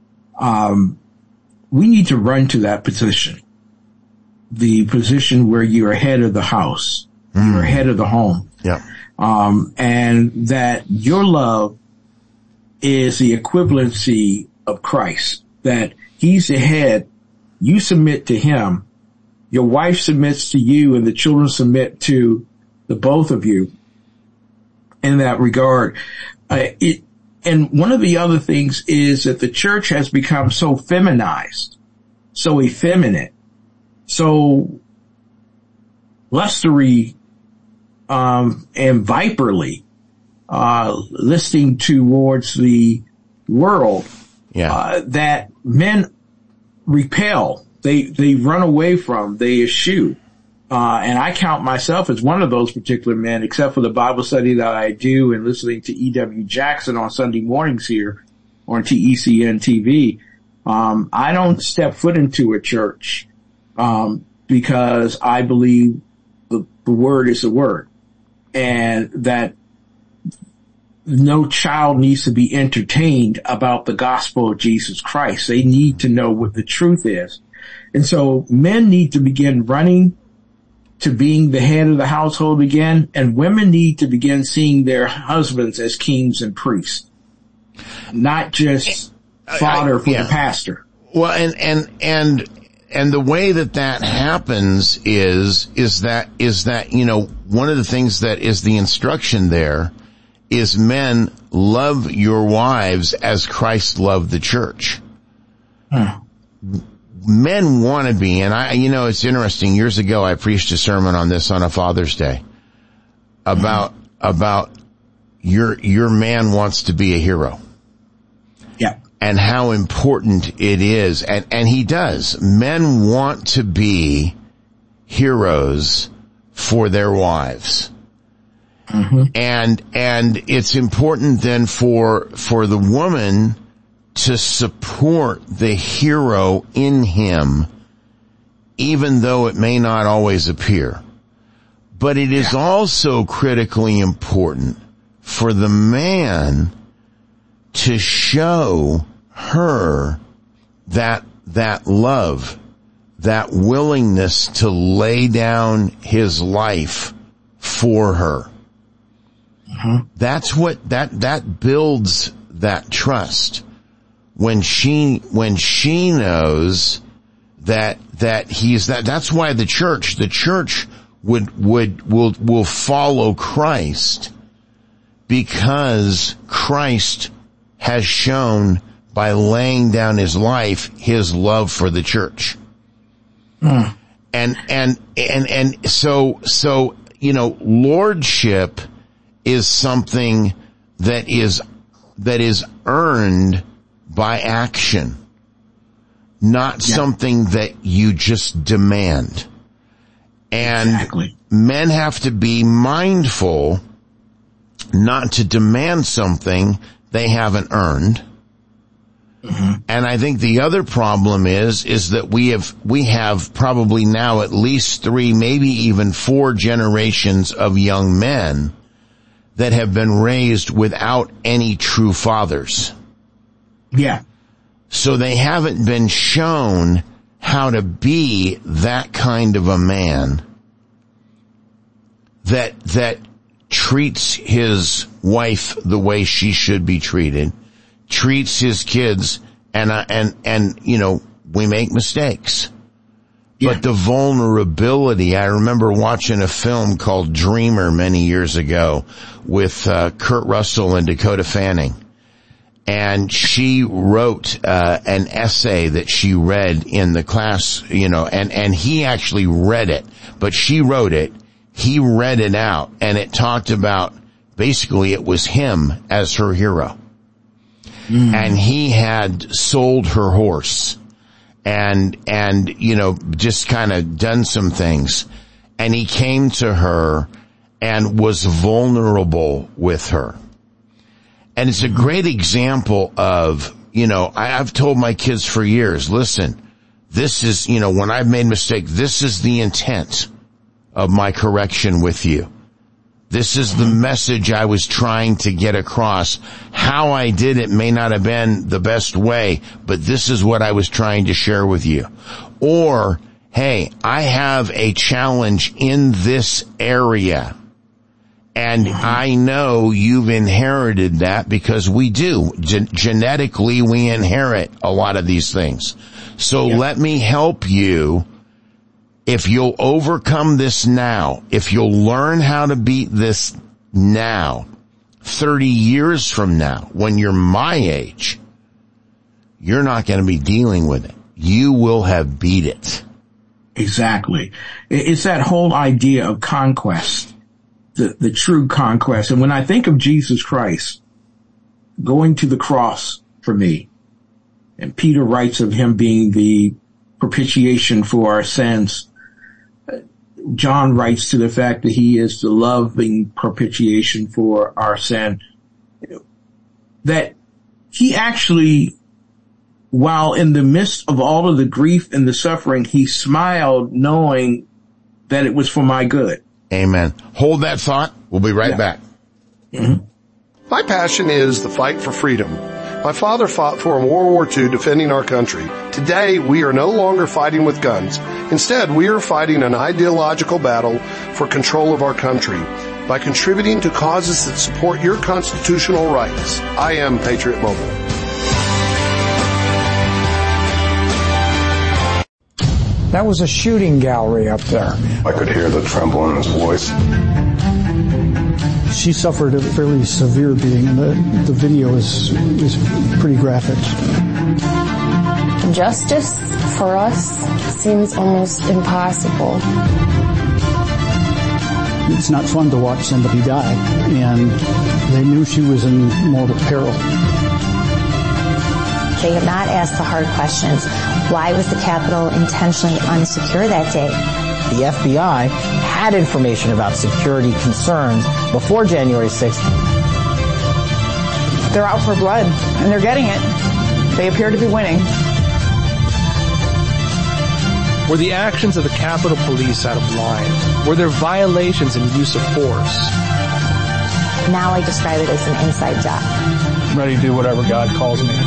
We need to run to that position. The position where you're head of the house, you're head of the home. And that your love is the equivalency of Christ, that he's the head, you submit to him, your wife submits to you, and the children submit to the both of you in that regard. And one of the other things is that the church has become so feminized, so effeminate, so lustery, and viperly, listening towards the world, that men repel, they run away from, they eschew. And I count myself as one of those particular men, except for the Bible study that I do and listening to E.W. Jackson on Sunday mornings here on TECN TV. I don't step foot into a church, because I believe the word is the word, and that no child needs to be entertained about the gospel of Jesus Christ. They need to know what the truth is. And so men need to begin running to being the head of the household again, and women need to begin seeing their husbands as kings and priests, not just fodder for the pastor. Well, and the way that happens is that, you know, one of the things that is the instruction there is men, love your wives as Christ loved the church. men want to be, and it's interesting. Years ago, I preached a sermon on this on a Father's Day about your man wants to be a hero. Yeah. And how important it is. And he does. Men want to be heroes for their wives. Mm-hmm. And it's important then for the woman to support the hero in him, even though it may not always appear. But it is also critically important for the man to show her that love, that willingness to lay down his life for her. Mm-hmm. That's what, that builds that trust. When she knows that he's that's why the church will follow Christ, because Christ has shown by laying down his life, his love for the church. Mm. And so, lordship is something that is earned by action, not something that you just demand. And men have to be mindful not to demand something they haven't earned. Mm-hmm. And I think the other problem is that we have probably now at least 3, maybe even 4 generations of young men that have been raised without any true fathers. Yeah. So they haven't been shown how to be that kind of a man that treats his wife the way she should be treated, treats his kids, and we make mistakes. Yeah. But the vulnerability, I remember watching a film called Dreamer many years ago with Kurt Russell and Dakota Fanning. And she wrote an essay that she read in the class, and he actually read it, but she wrote it. He read it out, and it talked about, basically it was him as her hero. Mm. And he had sold her horse and just kind of done some things. And he came to her and was vulnerable with her. And it's a great example of, I've told my kids for years, listen, this is, when I've made mistakes, this is the intent of my correction with you. This is the message I was trying to get across. How I did it may not have been the best way, but this is what I was trying to share with you. Or, hey, I have a challenge in this area, and I know you've inherited that, because we do. Genetically, we inherit a lot of these things. So let me help you. If you'll overcome this now, if you'll learn how to beat this now, 30 years from now, when you're my age, you're not going to be dealing with it. You will have beat it. Exactly. It's that whole idea of conquest, the true conquest. And when I think of Jesus Christ going to the cross for me, and Peter writes of him being the propitiation for our sins, John writes to the fact that he is the loving propitiation for our sin, that he actually, while in the midst of all of the grief and the suffering, he smiled knowing that it was for my good. Amen. Hold that thought. We'll be right back. Mm-hmm. My passion is the fight for freedom. My father fought for in World War II defending our country. Today, we are no longer fighting with guns. Instead, we are fighting an ideological battle for control of our country by contributing to causes that support your constitutional rights. I am Patriot Mobile. That was a shooting gallery up there. I could hear the tremble in his voice. She suffered a fairly severe beating. The video is pretty graphic. Justice for us seems almost impossible. It's not fun to watch somebody die, and they knew she was in mortal peril. They have not asked the hard questions. Why was the Capitol intentionally unsecure that day? The FBI had information about security concerns before January 6th. They're out for blood, and they're getting it. They appear to be winning. Were the actions of the Capitol Police out of line? Were there violations in use of force? Now I describe it as an inside job. I'm ready to do whatever God calls me.